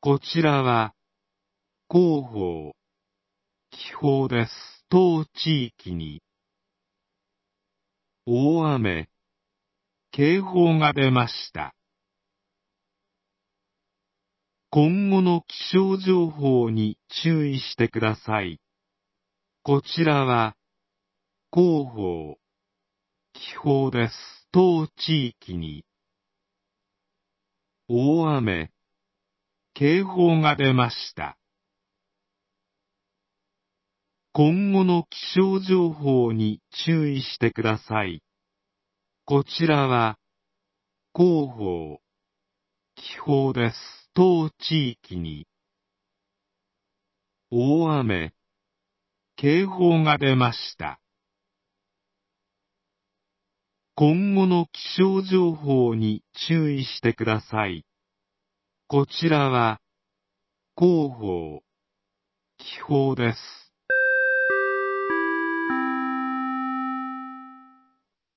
こちらは広報、気泡です。当地域に大雨、警報が出ました。今後の気象情報に注意してください。こちらは広報、気泡です。当地域に大雨、警報が出ました。今後の気象情報に注意してください。こちらは広報、気泡です。当地域に大雨、警報が出ました。今後の気象情報に注意してください。こちらは広報、気泡です。